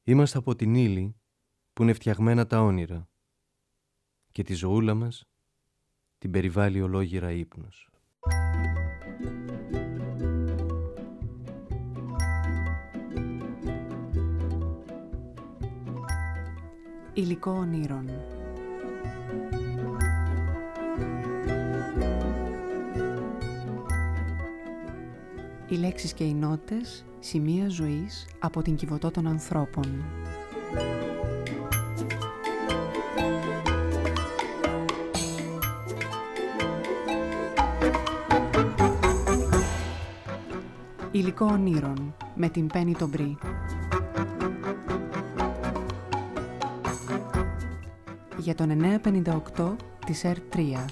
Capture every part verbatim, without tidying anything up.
Είμαστε από την ύλη που είναι φτιαγμένα τα όνειρα και τη ζωούλα μας την περιβάλλει ολόγυρα ύπνος. Υλικό ονείρων. Οι λέξεις και οι νότες, σημεία ζωής από την Κιβωτό των ανθρώπων. Υλικό ονείρων με την Πέννη τον Μπρι. Για τον εννιακόσια πενήντα οκτώ της Ερ τρία.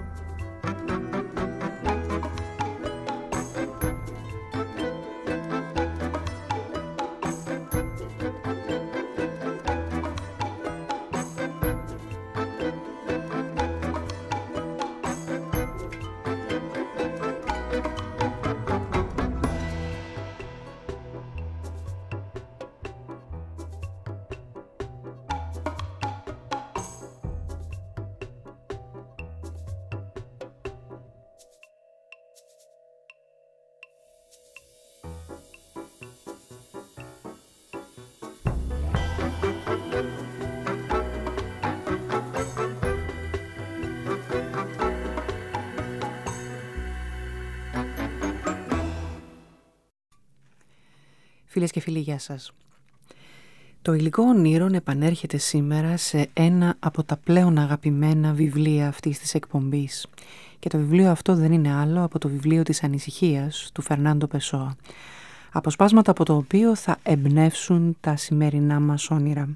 Φίλες και φίλοι, γεια σας. Το υλικό ονείρων επανέρχεται σήμερα σε ένα από τα πλέον αγαπημένα βιβλία αυτής της εκπομπής. Και το βιβλίο αυτό δεν είναι άλλο από το βιβλίο της ανησυχίας του Φερνάντο Πεσόα. Αποσπάσματα από το οποίο θα εμπνεύσουν τα σημερινά μας όνειρα.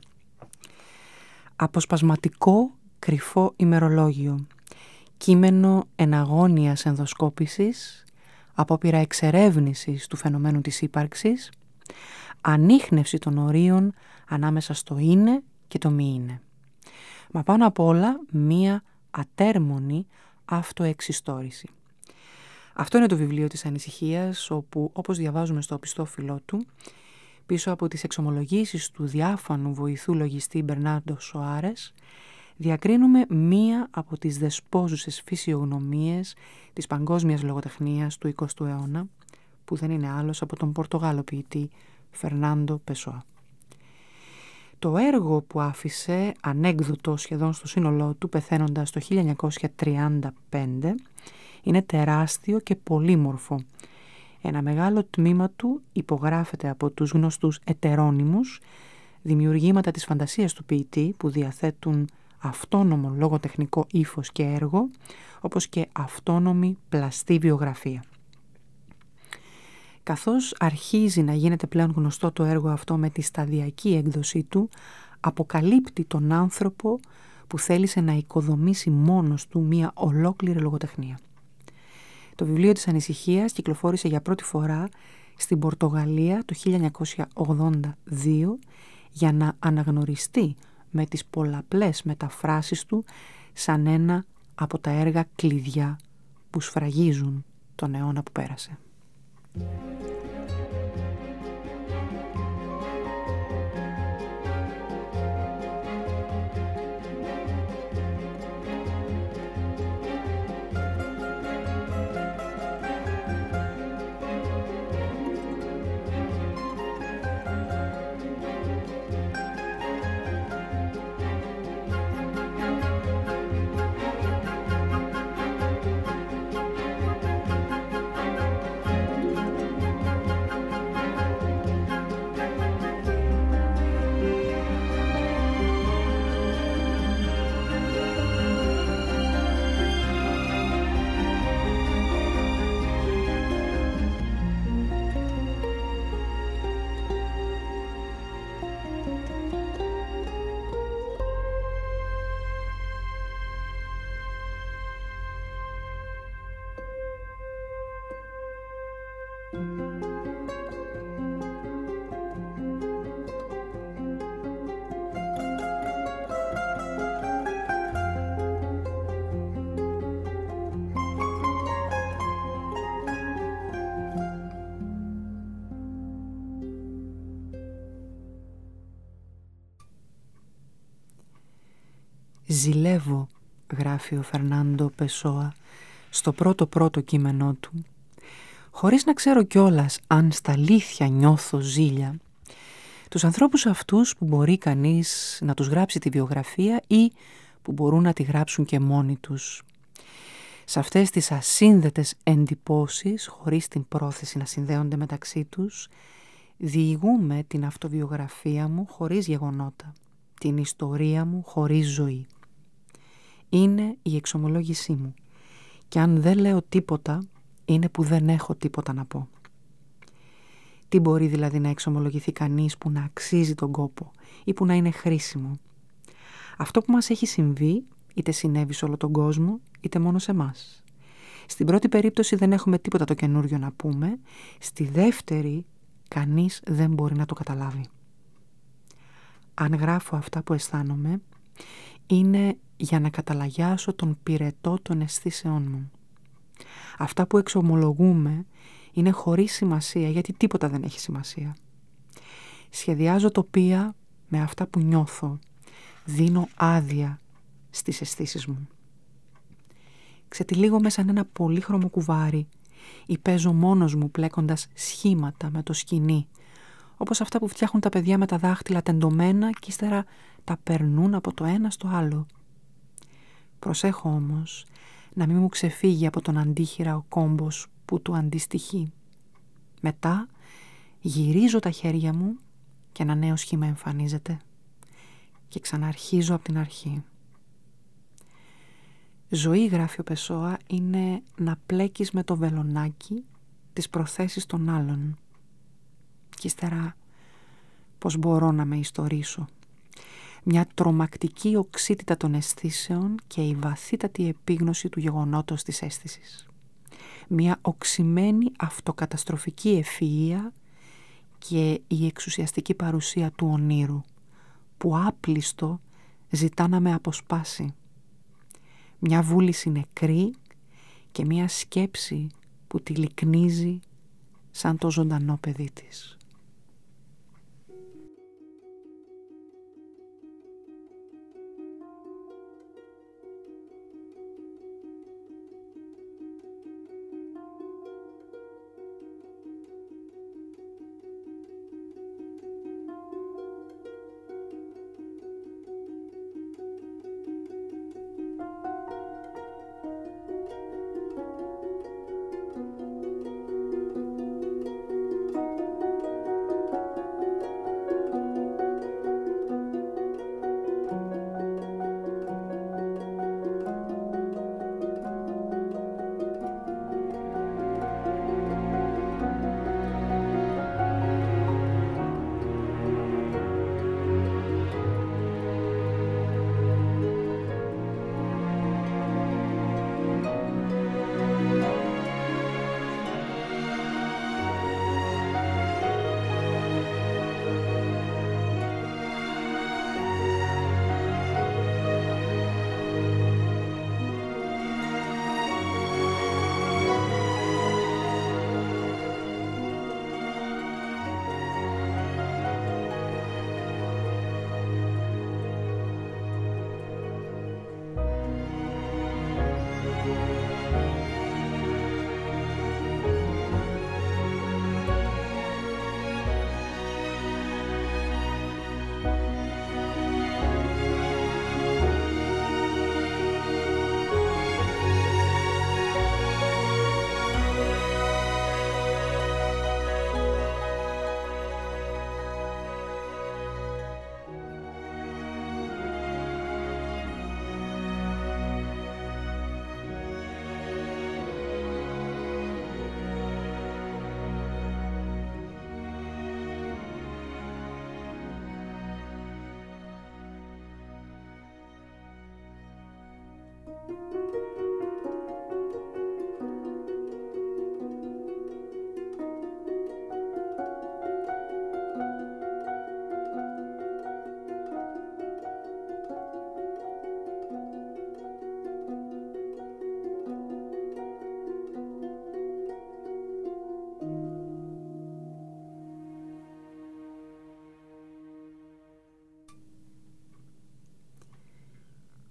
Αποσπασματικό κρυφό ημερολόγιο. Κείμενο εναγώνιας ενδοσκόπησης, απόπειρα εξερεύνησης του φαινομένου της ύπαρξης, ανίχνευση των ορίων ανάμεσα στο είναι και το μη είναι. Μα πάνω απ' όλα μία ατέρμονη αυτοεξιστόρηση. Αυτό είναι το βιβλίο της ανησυχίας, όπου, όπως διαβάζουμε στο οπιστόφυλλό του, πίσω από τις εξομολογήσεις του διάφανου βοηθού λογιστή Μπερνάρντο Σοάρες, διακρίνουμε μία από τις δεσπόζουσες φυσιογνωμίες της παγκόσμιας λογοτεχνίας του εικοστού αιώνα, που δεν είναι άλλος από τον Πορτογάλο ποιητή Φερνάντο Πεσόα. Το έργο που άφησε ανέκδοτο σχεδόν στο σύνολό του, πεθαίνοντας το χίλια εννιακόσια τριάντα πέντε, είναι τεράστιο και πολύμορφο. Ένα μεγάλο τμήμα του υπογράφεται από τους γνωστούς ετερόνυμους, δημιουργήματα της φαντασίας του ποιητή που διαθέτουν αυτόνομο λογοτεχνικό ύφος και έργο, όπως και αυτόνομη πλαστή βιογραφία. Καθώς αρχίζει να γίνεται πλέον γνωστό το έργο αυτό με τη σταδιακή έκδοσή του, αποκαλύπτει τον άνθρωπο που θέλησε να οικοδομήσει μόνος του μία ολόκληρη λογοτεχνία. Το βιβλίο της ανησυχίας κυκλοφόρησε για πρώτη φορά στην Πορτογαλία το χίλια εννιακόσια ογδόντα δύο για να αναγνωριστεί με τις πολλαπλές μεταφράσεις του σαν ένα από τα έργα κλειδιά που σφραγίζουν τον αιώνα που πέρασε. «Ζηλεύω», γράφει ο Φερνάντο Πεσόα στο πρώτο πρώτο κείμενό του, χωρίς να ξέρω κιόλας αν στα αλήθεια νιώθω ζήλια, τους ανθρώπους αυτούς που μπορεί κανείς να τους γράψει τη βιογραφία ή που μπορούν να τη γράψουν και μόνοι τους. Σε αυτές τις ασύνδετες εντυπώσεις, χωρίς την πρόθεση να συνδέονται μεταξύ τους, διηγούμε την αυτοβιογραφία μου χωρίς γεγονότα, την ιστορία μου χωρίς ζωή. Είναι η εξομολόγησή μου και αν δεν λέω τίποτα, είναι που δεν έχω τίποτα να πω. Τι μπορεί δηλαδή να εξομολογηθεί κανείς που να αξίζει τον κόπο ή που να είναι χρήσιμο? Αυτό που μας έχει συμβεί, είτε συνέβη σε όλο τον κόσμο, είτε μόνο σε εμάς. Στην πρώτη περίπτωση δεν έχουμε τίποτα το καινούριο να πούμε, στη δεύτερη κανείς δεν μπορεί να το καταλάβει. Αν γράφω αυτά που αισθάνομαι, είναι για να καταλαγιάσω τον πυρετό των αισθήσεών μου. Αυτά που εξομολογούμε είναι χωρίς σημασία, γιατί τίποτα δεν έχει σημασία. Σχεδιάζω τοπία με αυτά που νιώθω. Δίνω άδεια στις αισθήσεις μου. Ξετυλίγω μέσα ένα πολύχρωμο κουβάρι ή παίζω μόνος μου πλέκοντας σχήματα με το σκοινί, όπως αυτά που φτιάχνουν τα παιδιά με τα δάχτυλα τεντωμένα και ύστερα τα περνούν από το ένα στο άλλο. Προσέχω όμως να μην μου ξεφύγει από τον αντίχειρα ο κόμπος που του αντιστοιχεί. Μετά γυρίζω τα χέρια μου και ένα νέο σχήμα εμφανίζεται και ξαναρχίζω από την αρχή. Ζωή, γράφει ο Πεσόα, είναι να πλέκεις με το βελονάκι τις προθέσεις των άλλων. Και ύστερα πώς μπορώ να με ιστορίσω. Μια τρομακτική οξύτητα των αισθήσεων και η βαθύτατη επίγνωση του γεγονότος της αίσθησης. Μια οξυμένη αυτοκαταστροφική ευφυΐα και η εξουσιαστική παρουσία του ονείρου, που άπλιστο ζητά να με αποσπάσει. Μια βούληση νεκρή και μια σκέψη που τη λυκνίζει σαν το ζωντανό παιδί της.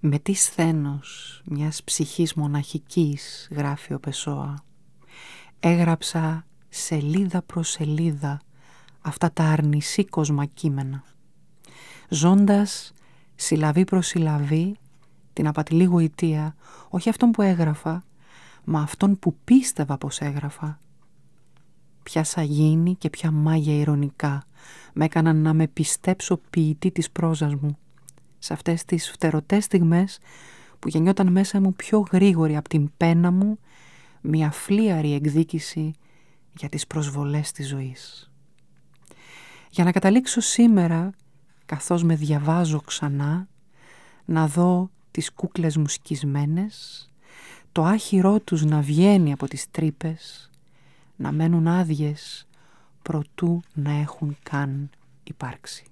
Με τι σθένος μιας ψυχής μοναχικής, γράφει ο Πεσόα, έγραψα σελίδα προς σελίδα αυτά τα αρνησίκοσμα κείμενα, ζώντας συλλαβή προς συλλαβή την απατηλή γοητεία, όχι αυτόν που έγραφα, μα αυτόν που πίστευα πως έγραφα. Ποια σαγίνη και ποια μάγια ειρωνικά με έκαναν να με πιστέψω ποιητή της πρόζας μου, σε αυτές τις φτερωτές στιγμές που γεννιόταν μέσα μου πιο γρήγορη από την πένα μου μια φλίαρη εκδίκηση για τις προσβολές της ζωής. Για να καταλήξω σήμερα, καθώς με διαβάζω ξανά, να δω τις κούκλες μου σκισμένες, το άχυρό τους να βγαίνει από τις τρύπες, να μένουν άδειες προτού να έχουν καν υπάρξει.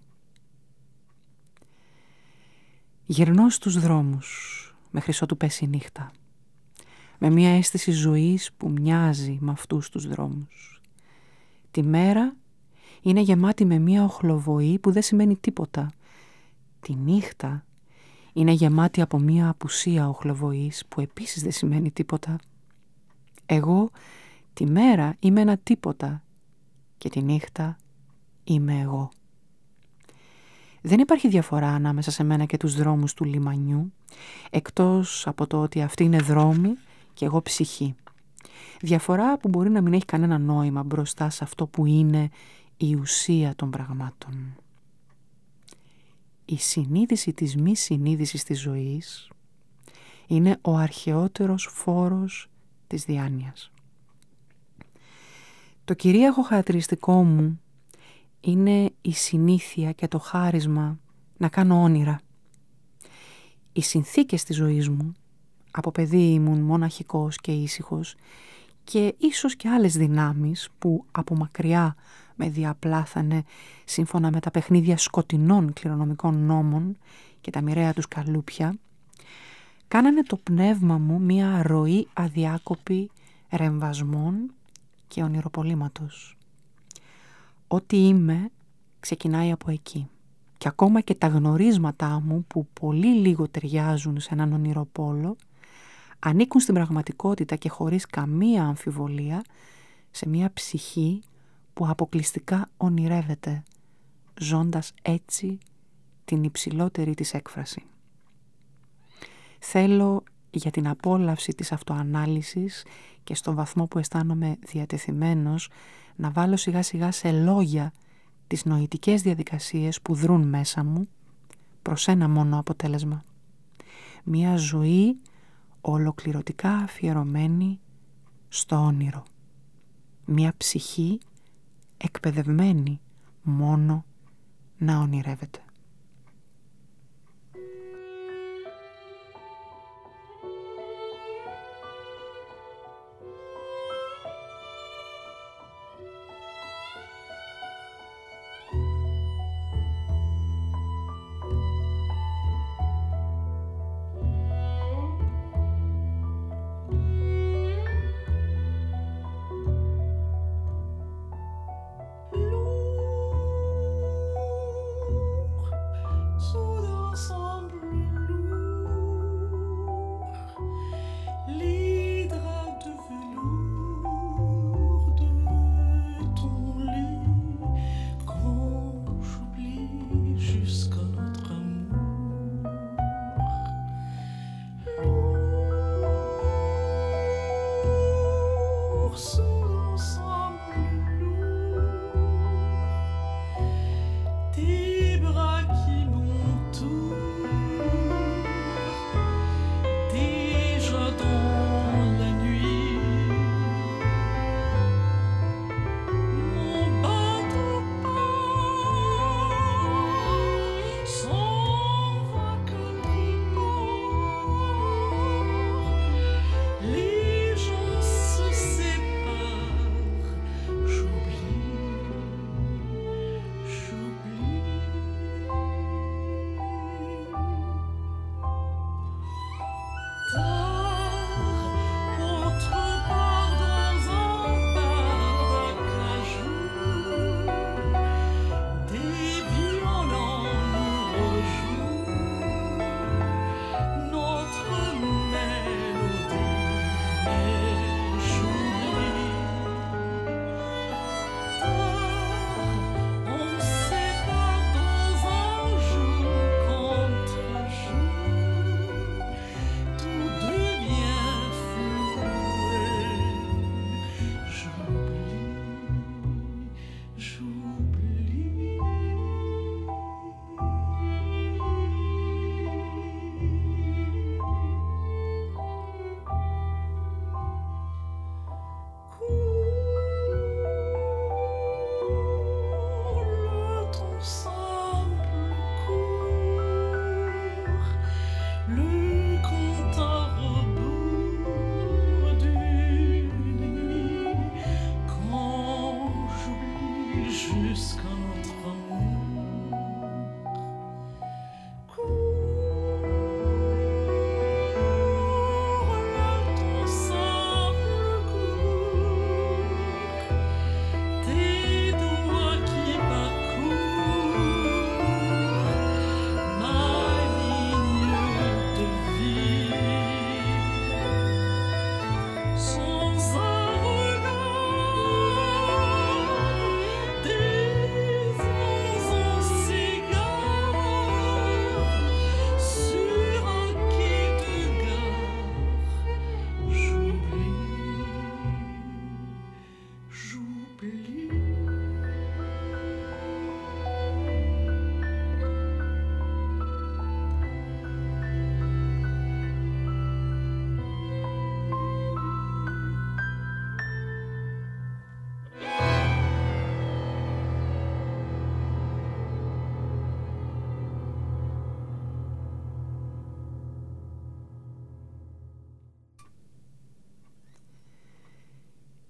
Γυρνώ στους δρόμους μέχρι ότου πέσει η νύχτα, με μια αίσθηση ζωής που μοιάζει με αυτούς τους δρόμους. Τη μέρα είναι γεμάτη με μια οχλοβοή που δεν σημαίνει τίποτα. Τη νύχτα είναι γεμάτη από μια απουσία οχλοβοής που επίσης δεν σημαίνει τίποτα. Εγώ τη μέρα είμαι ένα τίποτα και τη νύχτα είμαι εγώ. Δεν υπάρχει διαφορά ανάμεσα σε μένα και τους δρόμους του λιμανιού, εκτός από το ότι αυτοί είναι δρόμοι και εγώ ψυχή. Διαφορά που μπορεί να μην έχει κανένα νόημα μπροστά σε αυτό που είναι η ουσία των πραγμάτων. Η συνείδηση της μη συνείδησης της ζωής είναι ο αρχαιότερος φόρος της διάνοιας. Το κυρίαρχο χαρακτηριστικό μου είναι η συνήθεια και το χάρισμα να κάνω όνειρα. Οι συνθήκες της ζωής μου, από παιδί ήμουν μοναχικός και ήσυχος και ίσως και άλλες δυνάμεις που από μακριά με διαπλάθανε σύμφωνα με τα παιχνίδια σκοτεινών κληρονομικών νόμων και τα μοιραία τους καλούπια, κάνανε το πνεύμα μου μία ροή αδιάκοπη ρεμβασμών και ονειροπολήματος. Ό,τι είμαι ξεκινάει από εκεί και ακόμα και τα γνωρίσματά μου που πολύ λίγο ταιριάζουν σε έναν ονειροπόλο ανήκουν στην πραγματικότητα και χωρίς καμία αμφιβολία σε μια ψυχή που αποκλειστικά ονειρεύεται, ζώντας έτσι την υψηλότερη της έκφραση. Θέλω για την απόλαυση της αυτοανάλυσης και στον βαθμό που αισθάνομαι διατεθειμένος να βάλω σιγά σιγά σε λόγια τις νοητικές διαδικασίες που δρούν μέσα μου προς ένα μόνο αποτέλεσμα. Μια ζωή ολοκληρωτικά αφιερωμένη στο όνειρο. Μια ψυχή εκπαιδευμένη μόνο να ονειρεύεται.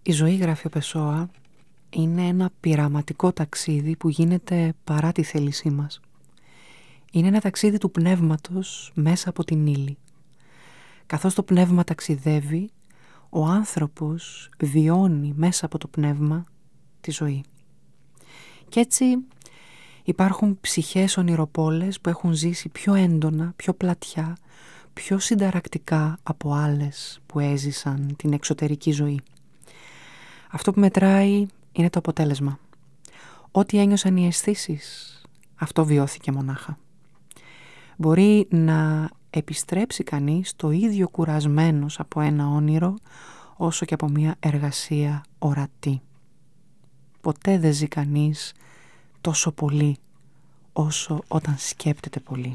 Η ζωή, γράφει ο Πεσόα, είναι ένα πειραματικό ταξίδι που γίνεται παρά τη θέλησή μας. Είναι ένα ταξίδι του πνεύματος μέσα από την ύλη. Καθώς το πνεύμα ταξιδεύει, ο άνθρωπος βιώνει μέσα από το πνεύμα τη ζωή. Κι έτσι υπάρχουν ψυχές ονειροπόλες που έχουν ζήσει πιο έντονα, πιο πλατιά, πιο συνταρακτικά από άλλες που έζησαν την εξωτερική ζωή. Αυτό που μετράει είναι το αποτέλεσμα. Ό,τι ένιωσαν οι αισθήσεις, αυτό βιώθηκε μονάχα. Μπορεί να επιστρέψει κανείς το ίδιο κουρασμένος από ένα όνειρο όσο και από μια εργασία ορατή. Ποτέ δεν ζει κανείς τόσο πολύ όσο όταν σκέπτεται πολύ.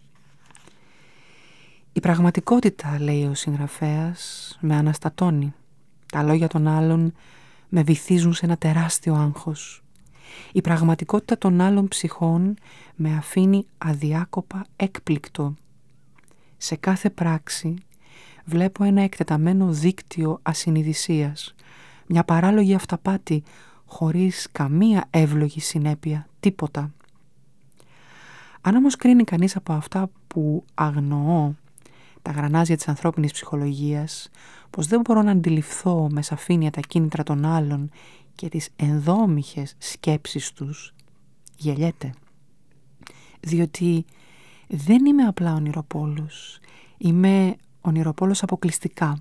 Η πραγματικότητα, λέει ο συγγραφέας, με αναστατώνει. Τα λόγια των άλλων με βυθίζουν σε ένα τεράστιο άγχος. Η πραγματικότητα των άλλων ψυχών με αφήνει αδιάκοπα έκπληκτο. Σε κάθε πράξη βλέπω ένα εκτεταμένο δίκτυο ασυνειδησίας, μια παράλογη αυταπάτη χωρίς καμία εύλογη συνέπεια, τίποτα. Αν όμως κρίνει κανείς από αυτά που αγνοώ, τα γρανάζια της ανθρώπινης ψυχολογίας, πως δεν μπορώ να αντιληφθώ με σαφήνεια τα κίνητρα των άλλων και τις ενδόμηχες σκέψεις τους, γελιέται. Διότι δεν είμαι απλά ονειροπόλος, είμαι ονειροπόλος αποκλειστικά.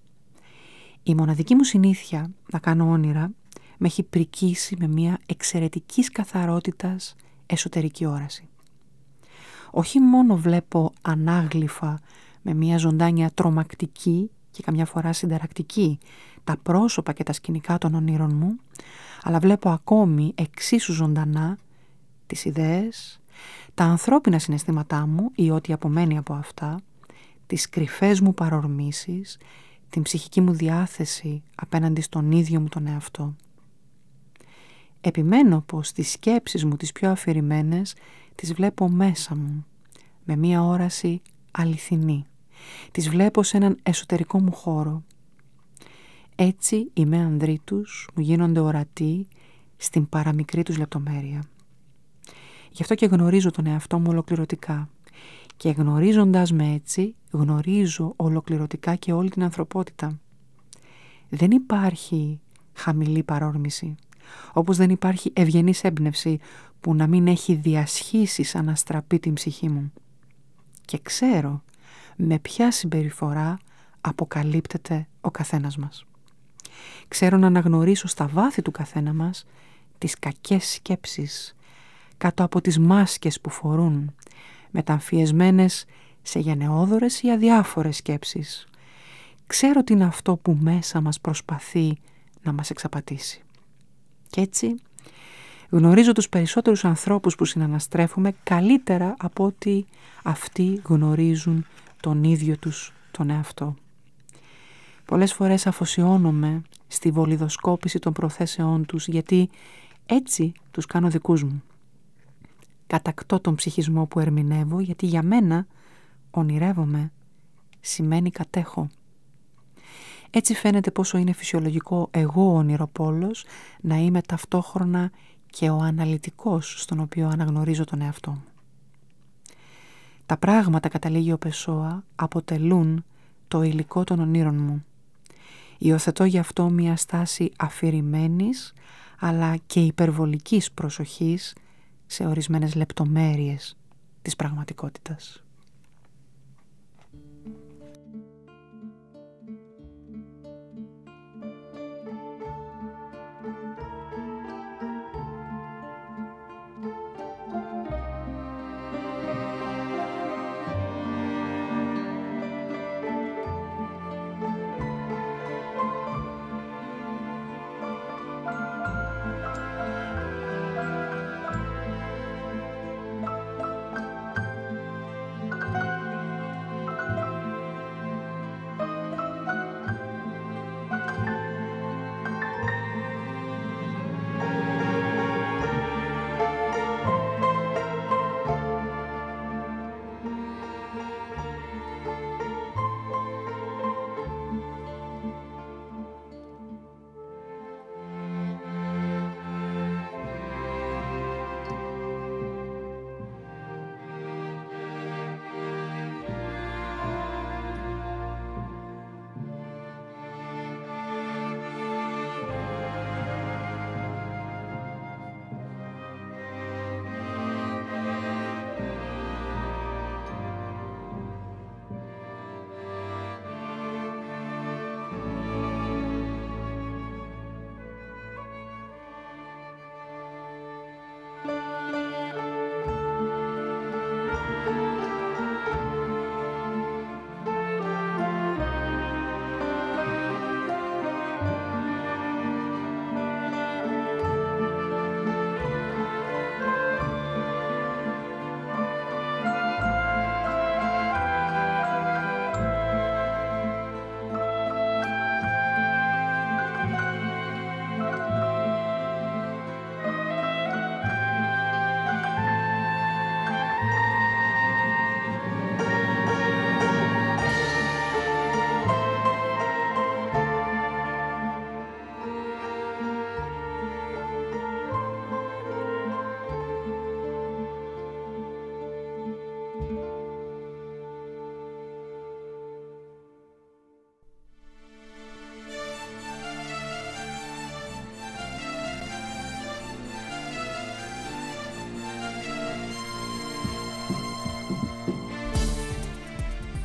Η μοναδική μου συνήθεια να κάνω όνειρα με έχει πρικήσει με μια εξαιρετικής καθαρότητας εσωτερική όραση. Όχι μόνο βλέπω ανάγλυφα με μια ζωντάνια τρομακτική και καμιά φορά συνταρακτική τα πρόσωπα και τα σκηνικά των ονείρων μου, αλλά βλέπω ακόμη εξίσου ζωντανά τις ιδέες, τα ανθρώπινα συναισθήματά μου ή ό,τι απομένει από αυτά, τις κρυφές μου παρορμήσεις, την ψυχική μου διάθεση απέναντι στον ίδιο μου τον εαυτό. Επιμένω πως τις σκέψεις μου τις πιο αφηρημένες τις βλέπω μέσα μου, με μία όραση αληθινή. Τις βλέπω σε έναν εσωτερικό μου χώρο. Έτσι οι μέανδροί τους μου γίνονται ορατοί στην παραμικρή τους λεπτομέρεια. Γι' αυτό και γνωρίζω τον εαυτό μου ολοκληρωτικά. Και γνωρίζοντας με έτσι, γνωρίζω ολοκληρωτικά και όλη την ανθρωπότητα. Δεν υπάρχει χαμηλή παρόρμηση, όπως δεν υπάρχει ευγενής έμπνευση που να μην έχει διασχίσει σαν να στραπεί την ψυχή μου. Και ξέρω με ποια συμπεριφορά αποκαλύπτεται ο καθένας μας. Ξέρω να αναγνωρίσω στα βάθη του καθένα μας τις κακές σκέψεις, κάτω από τις μάσκες που φορούν, μεταμφιεσμένες σε γενναιόδωρες ή αδιάφορες σκέψεις. Ξέρω τι είναι αυτό που μέσα μας προσπαθεί να μας εξαπατήσει. Κι έτσι γνωρίζω τους περισσότερους ανθρώπους που συναναστρέφουμε καλύτερα από ότι αυτοί γνωρίζουν τον ίδιο τους τον εαυτό. Πολλές φορές αφοσιώνομαι στη βολιδοσκόπηση των προθέσεών τους, γιατί έτσι τους κάνω δικούς μου. Κατακτώ τον ψυχισμό που ερμηνεύω, γιατί για μένα ονειρεύομαι σημαίνει κατέχω. Έτσι φαίνεται πόσο είναι φυσιολογικό εγώ ο ονειροπόλος να είμαι ταυτόχρονα και ο αναλυτικός στον οποίο αναγνωρίζω τον εαυτό μου. Τα πράγματα, καταλήγει ο Πεσόα, αποτελούν το υλικό των ονείρων μου. Υιοθετώ γι' αυτό μια στάση αφηρημένης αλλά και υπερβολικής προσοχής σε ορισμένες λεπτομέρειες της πραγματικότητας.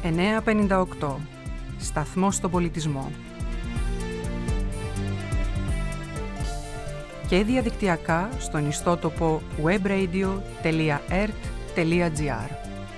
εννιακόσια πενήντα οκτώ. Σταθμός στον πολιτισμό. Και διαδικτυακά στον ιστότοπο webradio τελεία ert τελεία gr.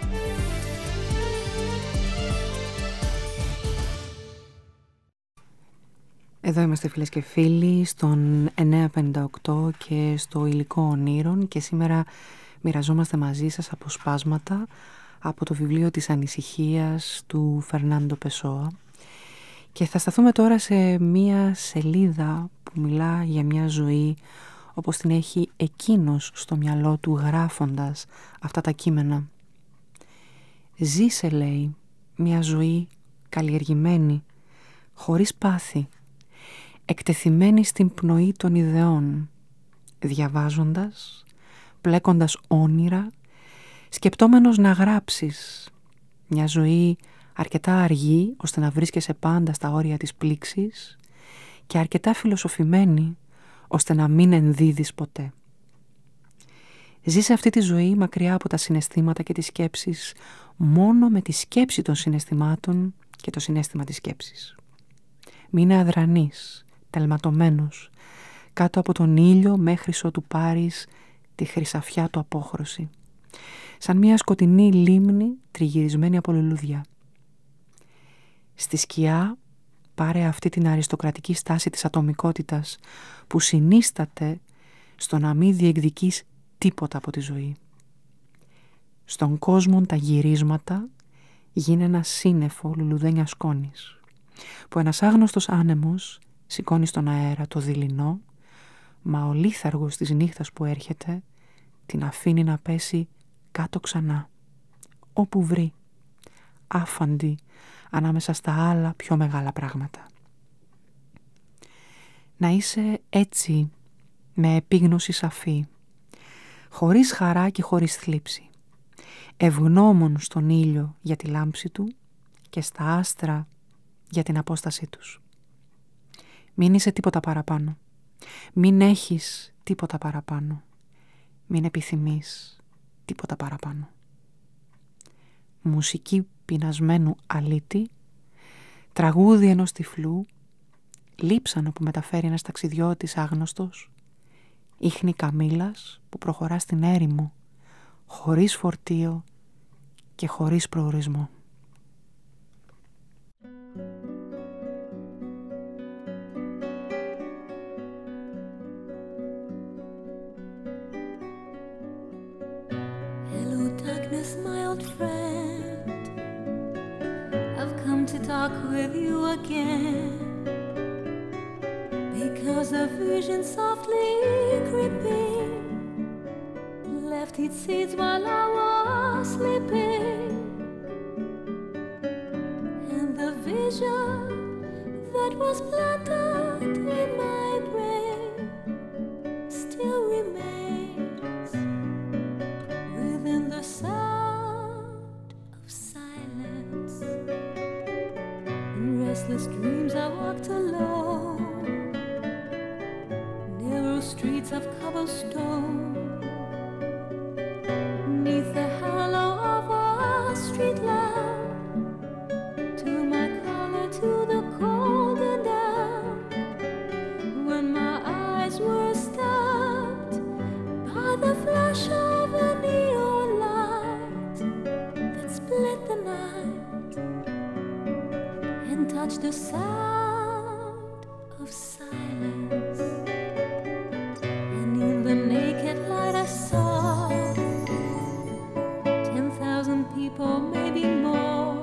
Εδώ είμαστε φίλες και φίλοι στον εννιακόσια πενήντα οκτώ και στο υλικό ονείρων και σήμερα μοιραζόμαστε μαζί σας αποσπάσματα από το βιβλίο της ανησυχίας του Φερνάντο Πεσόα και θα σταθούμε τώρα σε μία σελίδα που μιλά για μια ζωή όπως την έχει εκείνος στο μυαλό του γράφοντας αυτά τα κείμενα. Ζήσε, λέει, μια ζωή καλλιεργημένη, χωρίς πάθη, εκτεθειμένη στην πνοή των ιδεών, διαβάζοντας, πλέκοντας όνειρα, σκεπτόμενος να γράψεις, μια ζωή αρκετά αργή ώστε να βρίσκεσαι πάντα στα όρια της πλήξης και αρκετά φιλοσοφημένη ώστε να μην ενδίδεις ποτέ. Ζήσε αυτή τη ζωή μακριά από τα συναισθήματα και τις σκέψεις, μόνο με τη σκέψη των συναισθημάτων και το συναίσθημα της σκέψης. Μείνε αδρανής, τελματωμένος, κάτω από τον ήλιο μέχρι ότου πάρεις τη χρυσαφιά του απόχρωση, σαν μια σκοτεινή λίμνη τριγυρισμένη από λουλούδια. Στη σκιά πάρε αυτή την αριστοκρατική στάση της ατομικότητας που συνίσταται στο να μην διεκδικείς τίποτα από τη ζωή. Στον κόσμο τα γυρίσματα γίνε ένα σύννεφο λουλουδένια σκόνης που ένας άγνωστος άνεμος σηκώνει στον αέρα το δειλινό, μα ο λίθαργος της νύχτας που έρχεται την αφήνει να πέσει κάτω ξανά, όπου βρει, άφαντη ανάμεσα στα άλλα πιο μεγάλα πράγματα. Να είσαι έτσι, με επίγνωση σαφή, χωρίς χαρά και χωρίς θλίψη, ευγνώμων στον ήλιο για τη λάμψη του και στα άστρα για την απόστασή τους. Μην είσαι τίποτα παραπάνω, μην έχεις τίποτα παραπάνω, μην επιθυμείς τίποτα παραπάνω. Μουσική πεινασμένου αλήτη, τραγούδι ενός τυφλού, λείψανο που μεταφέρει ένας ταξιδιώτης άγνωστος, ίχνη καμήλας που προχωρά στην έρημο, χωρίς φορτίο και χωρίς προορισμό. Talk with you again, because a vision softly creeping left its seeds while I was sleeping, and the vision that was planted in my brain still remains within the sound of silence. Restless dreams I walked alone, narrow streets of cobblestone, neath the halo of a street lamp, to my collar, to the cold and damp, when my eyes were stabbed by the flash of a neon light that split the night and touch the sound of silence. And in the naked light I saw ten thousand people, maybe more,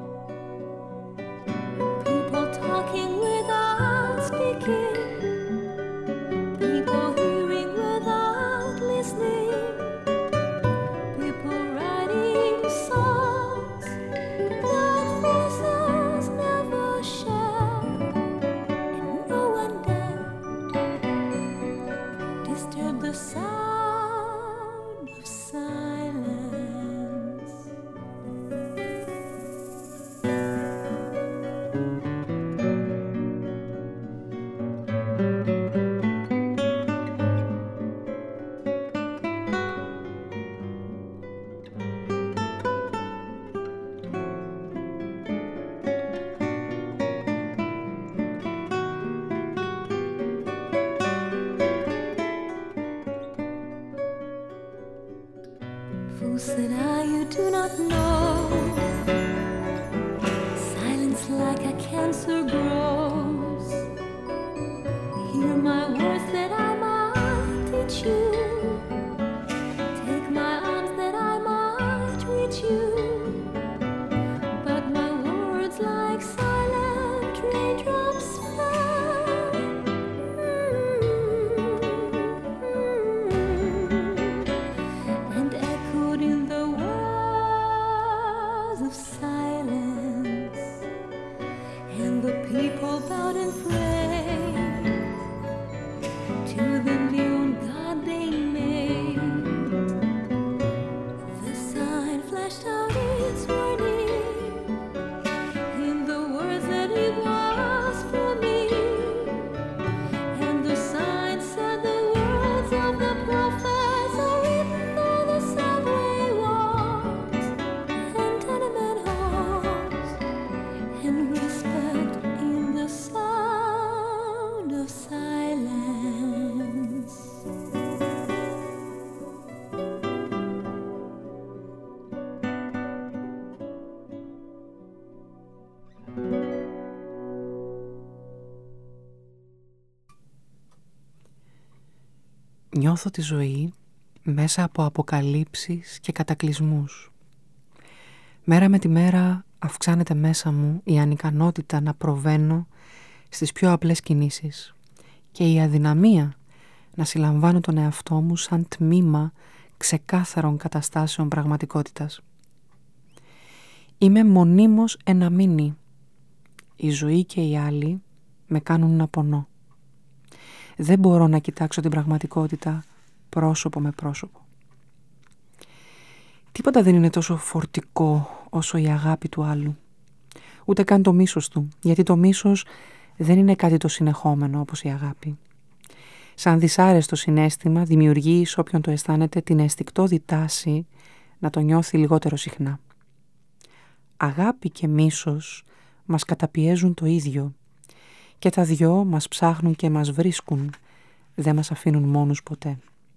people talking without speaking, people hearing without listening, people writing songs that voices never share, lie, you do not know. Silence like a cancer grows. Hear my words that I might teach you. Take my arms that I might reach you. But my words like silent raindrops fell, and echoed in the wells of silence. And the people bowed and prayed to the neon god they made. The sign flashed out its warning in the words that it was for me. And the sign said the words of the prophets are written on the subway walls and tenement halls, and whispered in the sound of silence. Νιώθω τη ζωή μέσα από αποκαλύψεις και κατακλυσμούς. Μέρα με τη μέρα αυξάνεται μέσα μου η ανικανότητα να προβαίνω στις πιο απλές κινήσεις και η αδυναμία να συλλαμβάνω τον εαυτό μου σαν τμήμα ξεκάθαρων καταστάσεων πραγματικότητας. Είμαι μονίμως ένα μήνυ. Η ζωή και οι άλλοι με κάνουν να πονώ. Δεν μπορώ να κοιτάξω την πραγματικότητα πρόσωπο με πρόσωπο. Τίποτα δεν είναι τόσο φορτικό όσο η αγάπη του άλλου. Ούτε καν το μίσος του, γιατί το μίσος δεν είναι κάτι το συνεχόμενο όπως η αγάπη. Σαν δυσάρεστο συναίσθημα δημιουργεί σε όποιον το αισθάνεται την αισθικτώδη τάση να το νιώθει λιγότερο συχνά. Αγάπη και μίσος μας καταπιέζουν το ίδιο και τα δυο μας ψάχνουν και μας βρίσκουν, δεν μας αφήνουν μόνους ποτέ.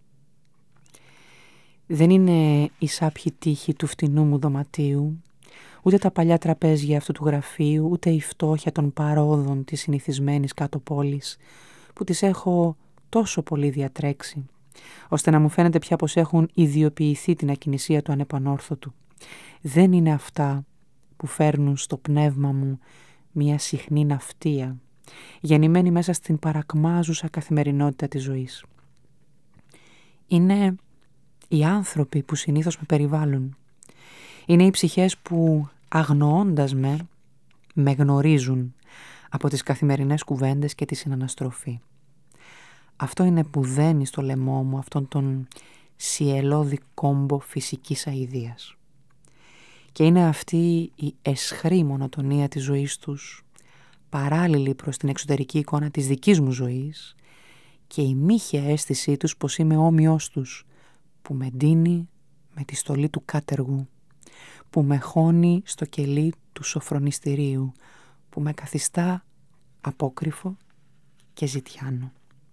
Δεν είναι η σάπιη τύχη του φτηνού μου δωματίου, ούτε τα παλιά τραπέζια αυτού του γραφείου, ούτε η φτώχεια των παρόδων της συνηθισμένης κάτω πόλης, που τις έχω τόσο πολύ διατρέξει, ώστε να μου φαίνεται πια πως έχουν ιδιοποιηθεί την ακινησία του ανεπανόρθωτου. Δεν είναι αυτά που φέρνουν στο πνεύμα μου μια συχνή ναυτία, γεννημένη μέσα στην παρακμάζουσα καθημερινότητα της ζωής. Είναι οι άνθρωποι που συνήθως με περιβάλλουν. Είναι οι ψυχές που αγνοώντας με, με γνωρίζουν από τις καθημερινές κουβέντες και τη συναναστροφή. Αυτό είναι που δένει στο λαιμό μου αυτόν τον σιελώδη κόμπο φυσικής αηδίας. Και είναι αυτή η αισχρή μονοτονία της ζωής τους, παράλληλη προς την εξωτερική εικόνα της δικής μου ζωής, και η μύχια αίσθησή τους πως είμαι όμοιος τους, που με ντύνει με τη στολή του κάτεργου, που με χώνει στο κελί του σοφρονιστηρίου, που με καθιστά απόκρυφο και ζητιάνο.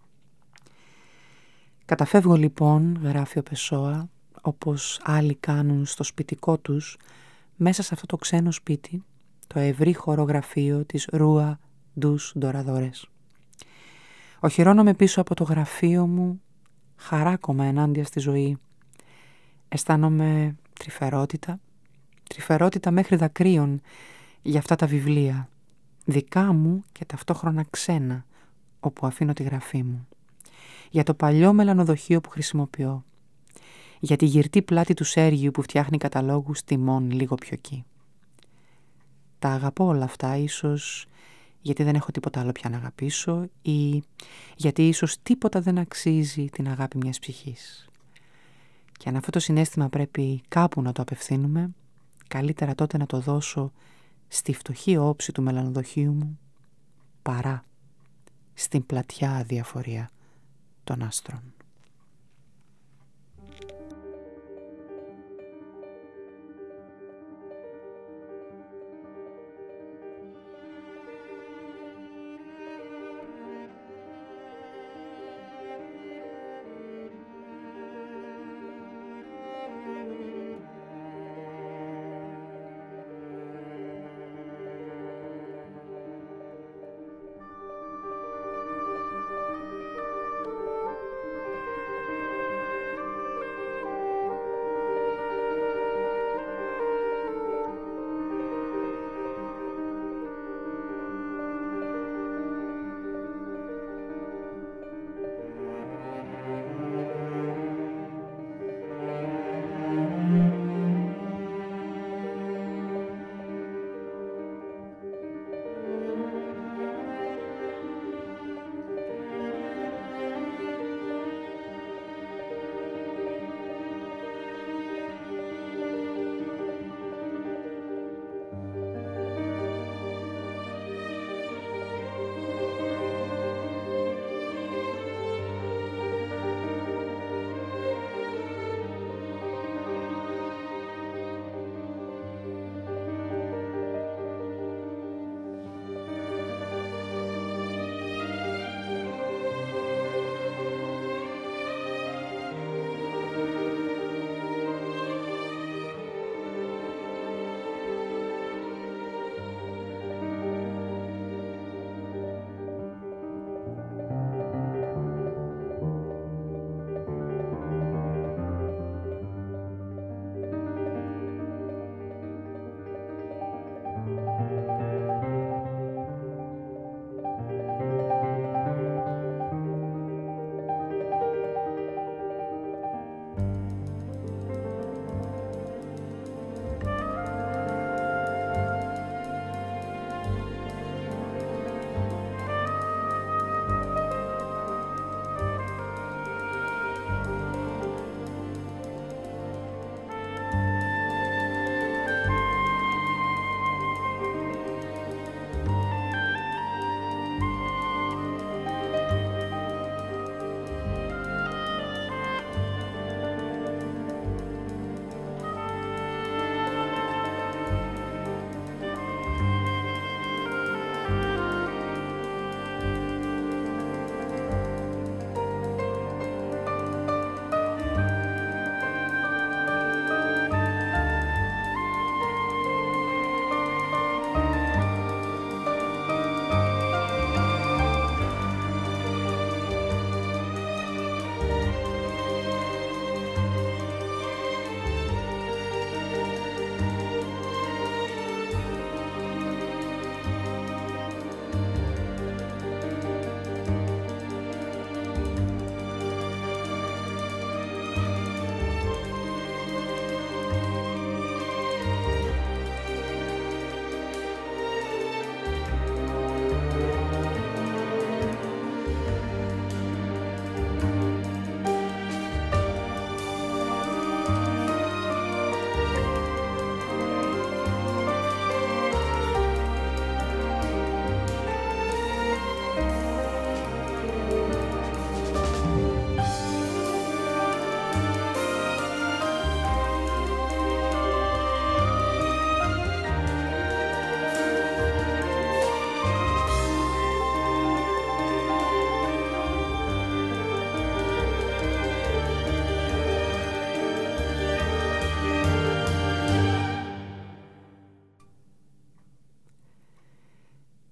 Καταφεύγω λοιπόν, γράφει ο Πεσόα, όπως άλλοι κάνουν στο σπιτικό τους, μέσα σε αυτό το ξένο σπίτι, το ευρύ χορογραφείο της Ρούα ντους Ντοραδόρες. Οχυρώνομαι πίσω από το γραφείο μου, χαράκωμα ενάντια στη ζωή. Αισθάνομαι τρυφερότητα, τρυφερότητα μέχρι δακρύων για αυτά τα βιβλία, δικά μου και ταυτόχρονα ξένα, όπου αφήνω τη γραφή μου. Για το παλιό μελανοδοχείο που χρησιμοποιώ. Για τη γυρτή πλάτη του Σέργιου που φτιάχνει καταλόγους τιμών λίγο πιο εκεί. Τα αγαπώ όλα αυτά, ίσως γιατί δεν έχω τίποτα άλλο πια να αγαπήσω, ή γιατί ίσως τίποτα δεν αξίζει την αγάπη μιας ψυχής. Και αν αυτό το συναίσθημα πρέπει κάπου να το απευθύνουμε, καλύτερα τότε να το δώσω στη φτωχή όψη του μελανοδοχείου μου, παρά στην πλατιά αδιαφορία των άστρων.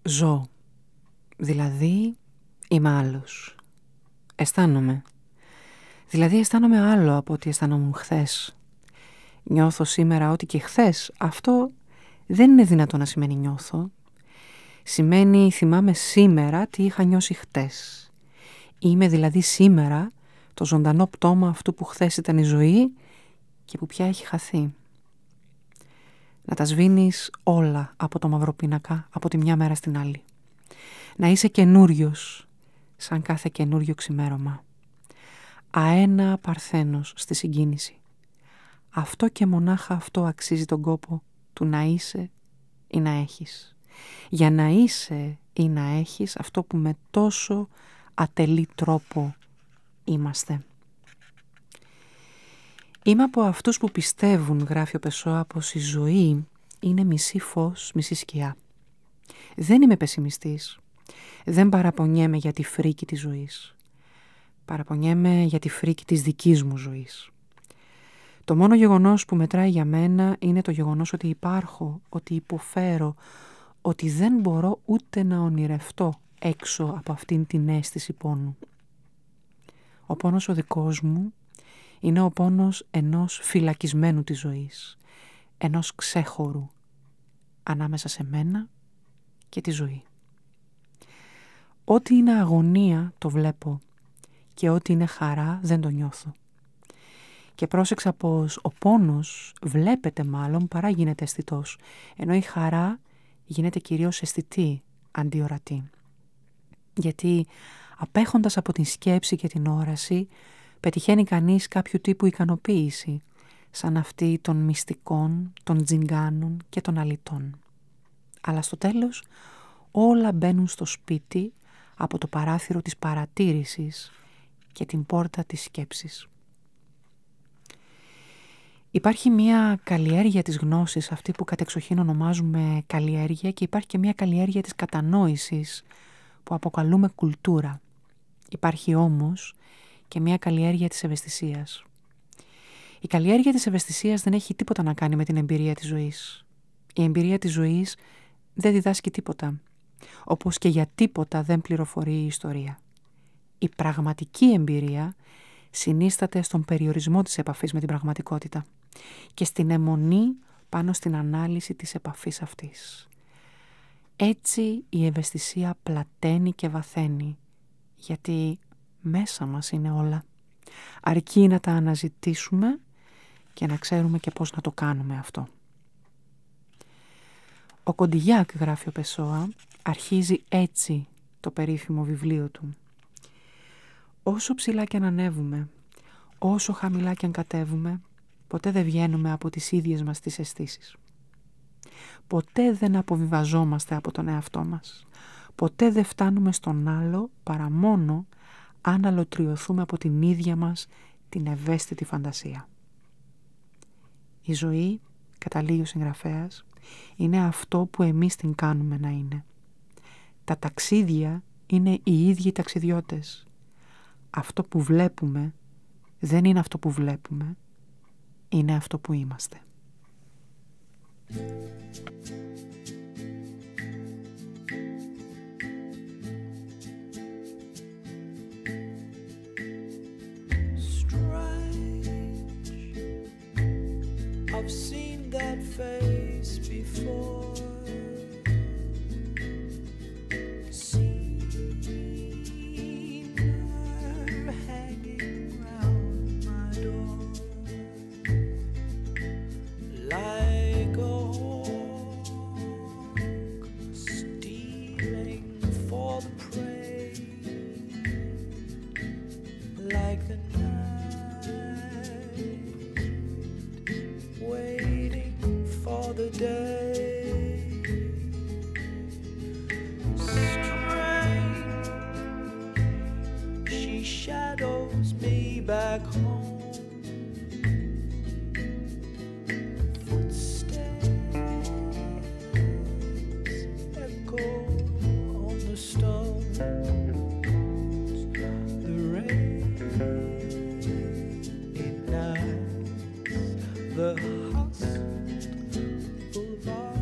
Ζω. Δηλαδή είμαι άλλος. Αισθάνομαι. Δηλαδή αισθάνομαι άλλο από ό,τι αισθανόμουν χθες. Νιώθω σήμερα ότι και χθες. Αυτό δεν είναι δυνατό να σημαίνει νιώθω. Σημαίνει θυμάμαι σήμερα τι είχα νιώσει χτες. Είμαι δηλαδή σήμερα το ζωντανό πτώμα αυτού που χθες ήταν η ζωή και που πια έχει χαθεί. Να τα σβήνεις όλα από το μαυροπίνακα από τη μια μέρα στην άλλη. Να είσαι καινούριος σαν κάθε καινούριο ξημέρωμα. Αένα παρθένος στη συγκίνηση. Αυτό και μονάχα αυτό αξίζει τον κόπο του να είσαι ή να έχεις. Για να είσαι ή να έχεις αυτό που με τόσο ατελή τρόπο είμαστε. Είμαι από αυτούς που πιστεύουν, γράφει ο Πεσσόα, πως η ζωή είναι μισή φως, μισή σκιά. Δεν είμαι πεσημιστής. Δεν παραπονιέμαι για τη φρίκη της ζωής. Παραπονιέμαι για τη φρίκη της δικής μου ζωής. Το μόνο γεγονός που μετράει για μένα είναι το γεγονός ότι υπάρχω, ότι υποφέρω, ότι δεν μπορώ ούτε να ονειρευτώ έξω από αυτήν την αίσθηση πόνου. Ο πόνος ο δικός μου είναι ο πόνος ενός φυλακισμένου της ζωής, ενός ξέχωρου ανάμεσα σε μένα και τη ζωή. Ό,τι είναι αγωνία το βλέπω και ό,τι είναι χαρά δεν το νιώθω. Και πρόσεξα πως ο πόνος βλέπετε μάλλον παρά γίνεται αισθητός, ενώ η χαρά γίνεται κυρίως αισθητή αντί ορατή. Γιατί απέχοντας από την σκέψη και την όραση πετυχαίνει κανείς κάποιο τύπου ικανοποίηση, σαν αυτή των μυστικών, των τζιγκάνων και των αλητών. Αλλά στο τέλος όλα μπαίνουν στο σπίτι από το παράθυρο της παρατήρησης και την πόρτα της σκέψης. Υπάρχει μια καλλιέργεια της γνώσης, αυτή που κατεξοχήν ονομάζουμε καλλιέργεια, και υπάρχει και μια καλλιέργεια της κατανόησης που αποκαλούμε κουλτούρα. Υπάρχει όμως και μια καλλιέργεια της ευαισθησίας. Η καλλιέργεια της ευαισθησίας δεν έχει τίποτα να κάνει με την εμπειρία της ζωής. Η εμπειρία της ζωής δεν διδάσκει τίποτα, όπως και για τίποτα δεν πληροφορεί η ιστορία. Η πραγματική εμπειρία συνίσταται στον περιορισμό της επαφής με την πραγματικότητα και στην αιμονή πάνω στην ανάλυση της επαφής αυτής. Έτσι η ευαισθησία πλαταίνει και βαθαίνει, γιατί μέσα μας είναι όλα. Αρκεί να τα αναζητήσουμε και να ξέρουμε και πώς να το κάνουμε αυτό. Ο Κοντιγιάκ, γράφει ο Πεσσόα, αρχίζει έτσι το περίφημο βιβλίο του. Όσο ψηλά και αν ανέβουμε, όσο χαμηλά και αν κατέβουμε, ποτέ δεν βγαίνουμε από τις ίδιες μας τις αισθήσεις. Ποτέ δεν αποβιβαζόμαστε από τον εαυτό μας. Ποτέ δεν φτάνουμε στον άλλο παρά μόνο αν αλωτριωθούμε από την ίδια μας την ευαίσθητη φαντασία. Η ζωή, καταλήγει ο συγγραφέας, είναι αυτό που εμείς την κάνουμε να είναι. Τα ταξίδια είναι οι ίδιοι ταξιδιώτες. Αυτό που βλέπουμε δεν είναι αυτό που βλέπουμε, είναι αυτό που είμαστε. I've seen that face before. Seen her hanging round my door like a hawk stealing for the prey, like the waiting for the day. Strange, she shadows me back home. Footsteps echo on the stones. The rain ignites the boulevard.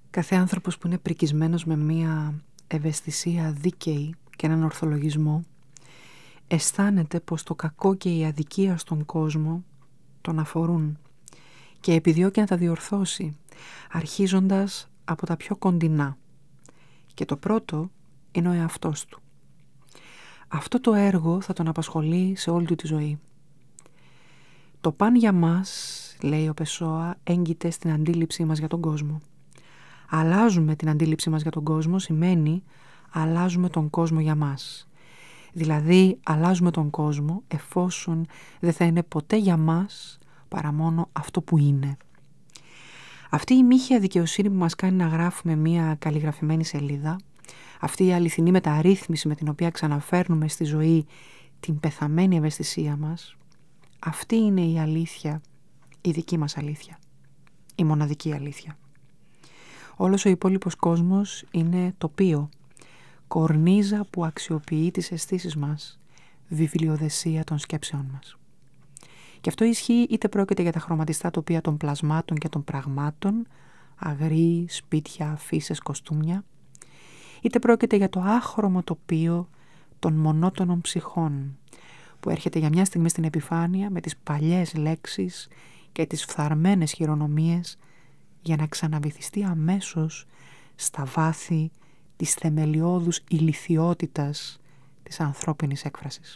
Κάθε άνθρωπος που είναι πρικισμένος με μία ευαισθησία δίκαιη και έναν ορθολογισμό αισθάνεται πως το κακό και η αδικία στον κόσμο τον αφορούν και επιδιώκει να τα διορθώσει, αρχίζοντας από τα πιο κοντινά. Και το πρώτο είναι ο εαυτός του. Αυτό το έργο θα τον απασχολεί σε όλη του τη ζωή. Το παν για μας, λέει ο Πεσόα, έγκυται στην αντίληψή μας για τον κόσμο. Αλλάζουμε την αντίληψή μας για τον κόσμο σημαίνει αλλάζουμε τον κόσμο για μας. Δηλαδή αλλάζουμε τον κόσμο εφόσον δεν θα είναι ποτέ για μας παρά μόνο αυτό που είναι. Αυτή η μύχια δικαιοσύνη που μας κάνει να γράφουμε μία καλλιγραφημένη σελίδα, αυτή η αληθινή μεταρρύθμιση με την οποία ξαναφέρνουμε στη ζωή την πεθαμένη ευαισθησία μας, αυτή είναι η αλήθεια, η δική μας αλήθεια, η μοναδική αλήθεια. Όλος ο υπόλοιπος κόσμος είναι τοπίο, κορνίζα που αξιοποιεί τις αισθήσεις μας, βιβλιοδεσία των σκέψεών μας. Και αυτό ισχύει είτε πρόκειται για τα χρωματιστά τοπία των πλασμάτων και των πραγμάτων, αγρί, σπίτια, φύσες, κοστούμια, είτε πρόκειται για το άχρωμο τοπίο των μονότονων ψυχών, που έρχεται για μια στιγμή στην επιφάνεια με τις παλιές λέξεις και τις φθαρμένες χειρονομίες για να ξαναβυθιστεί αμέσως στα βάθη της θεμελιώδους ηλιθιότητας της ανθρώπινης έκφρασης.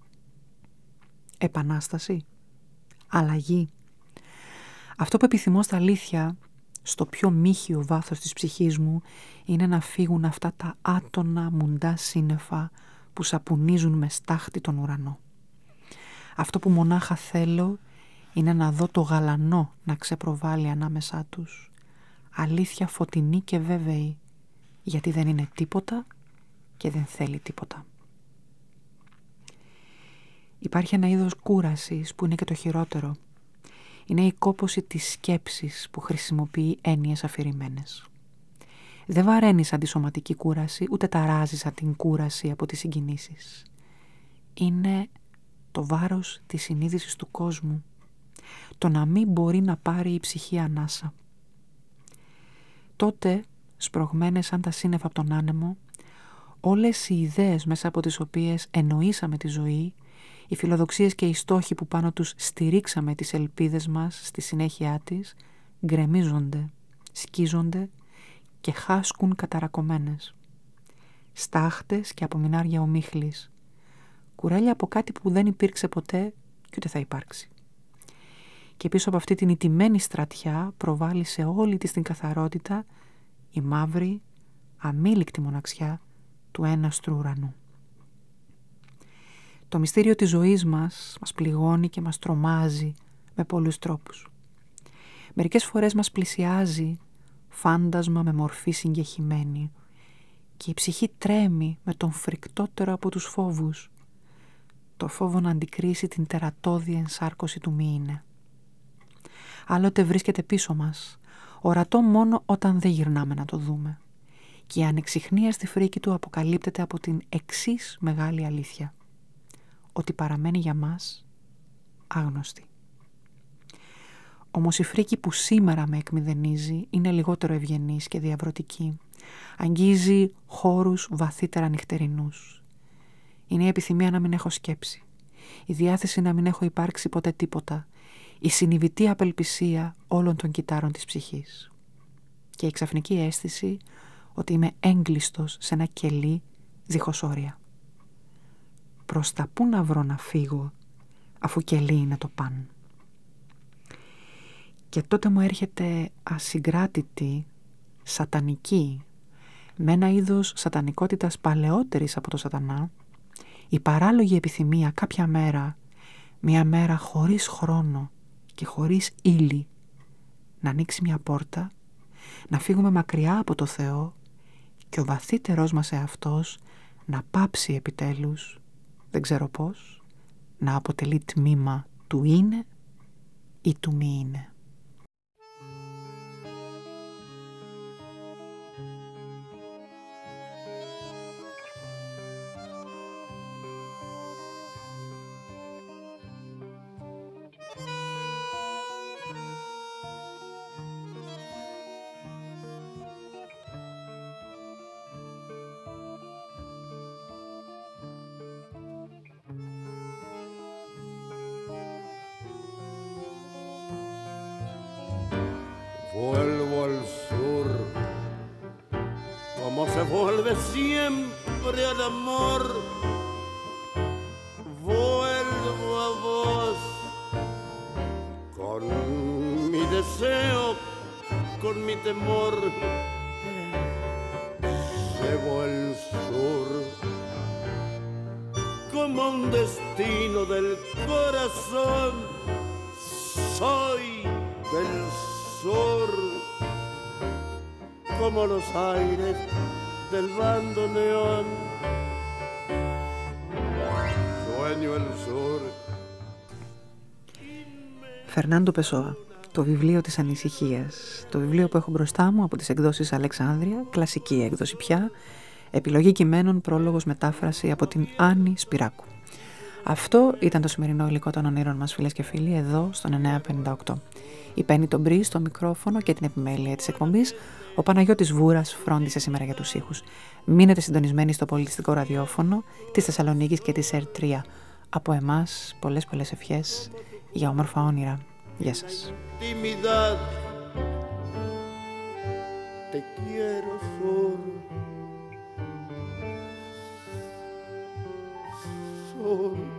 Επανάσταση, αλλαγή. Αυτό που επιθυμώ στα αλήθεια, στο πιο μύχιο βάθος της ψυχής μου, είναι να φύγουν αυτά τα άτονα μουντά σύννεφα που σαπουνίζουν με στάχτη τον ουρανό. Αυτό που μονάχα θέλω είναι να δω το γαλανό να ξεπροβάλλει ανάμεσά τους, αλήθεια φωτεινή και βέβαιη, γιατί δεν είναι τίποτα και δεν θέλει τίποτα. Υπάρχει ένα είδος κούρασης που είναι και το χειρότερο. Είναι η κόπωση της σκέψης που χρησιμοποιεί έννοιες αφηρημένες. Δεν βαραίνει σαν τη σωματική κούραση, ούτε ταράζει σαν την κούραση από τις συγκινήσεις. Είναι το βάρος της συνείδησης του κόσμου, το να μην μπορεί να πάρει η ψυχή ανάσα. Τότε, σπρωγμένες σαν τα σύννεφα από τον άνεμο, όλες οι ιδέες μέσα από τις οποίες εννοήσαμε τη ζωή, οι φιλοδοξίες και οι στόχοι που πάνω τους στηρίξαμε τις ελπίδες μας στη συνέχεια της, γκρεμίζονται, σκίζονται και χάσκουν καταρακωμένες. Στάχτες και απομεινάρια ομίχλης, κουρέλια από κάτι που δεν υπήρξε ποτέ και ούτε θα υπάρξει. Και πίσω από αυτή την ηττημένη στρατιά προβάλλει σε όλη της την καθαρότητα η μαύρη, αμήλικτη μοναξιά του έναστρου ουρανού. Το μυστήριο της ζωής μας μας πληγώνει και μας τρομάζει με πολλούς τρόπους. Μερικές φορές μας πλησιάζει φάντασμα με μορφή συγκεχημένη και η ψυχή τρέμει με τον φρικτότερο από τους φόβους, το φόβο να αντικρίσει την τερατώδη ενσάρκωση του μη είναι. Άλλοτε βρίσκεται πίσω μας, ορατό μόνο όταν δεν γυρνάμε να το δούμε, και η ανεξιχνία στη φρίκη του αποκαλύπτεται από την εξής μεγάλη αλήθεια, ότι παραμένει για μας άγνωστη. Όμως η φρίκη που σήμερα με εκμηδενίζει είναι λιγότερο ευγενής και διαβρωτική. Αγγίζει χώρους βαθύτερα νυχτερινούς. Είναι η επιθυμία να μην έχω σκέψη, η διάθεση να μην έχω υπάρξει ποτέ τίποτα, η συνειδητή απελπισία όλων των κυτάρων της ψυχής και η ξαφνική αίσθηση ότι είμαι έγκλειστος σε ένα κελί δίχως όρια. Προς τα πού να βρω να φύγω αφού κελί είναι το παν. Και τότε μου έρχεται ασυγκράτητη, σατανική, με ένα είδος σατανικότητας παλαιότερης από το σατανά, η παράλογη επιθυμία κάποια μέρα, μια μέρα χωρίς χρόνο και χωρίς ύλη, να ανοίξει μια πόρτα, να φύγουμε μακριά από το Θεό και ο βαθύτερος μας εαυτός να πάψει επιτέλους, δεν ξέρω πώς, να αποτελεί τμήμα του είναι ή του μη είναι. vuelvo al sur, como se vuelve siempre al amor, vuelvo a vos, con mi deseo, con mi temor, llevo el sur, como un destino del corazón, soy del sur, como los aires del bandoneón, sueño el sur. Φερνάντο Πεσόα, το βιβλίο της ανησυχίας. Το βιβλίο που έχω μπροστά μου από τις εκδόσεις Αλεξάνδρεια, κλασική έκδοση πια, επιλογή κειμένων, πρόλογος, μετάφραση από την Άννη Σπυράκου. Αυτό ήταν το σημερινό υλικό των ονείρων μας, φίλες και φίλοι, εδώ στον εννιά πενήντα οκτώ. Η Πέννη τον Μπρι στο μικρόφωνο και την επιμέλεια της εκπομπής. Ο Παναγιώτης Βούρας φρόντισε σήμερα για τους ήχους. Μείνετε συντονισμένοι στο πολιτιστικό ραδιόφωνο της Θεσσαλονίκης και της ΕΡΤ τρία. Από εμάς, πολλές πολλές ευχές για όμορφα όνειρα. Γεια σας. Te quiero sur, sur.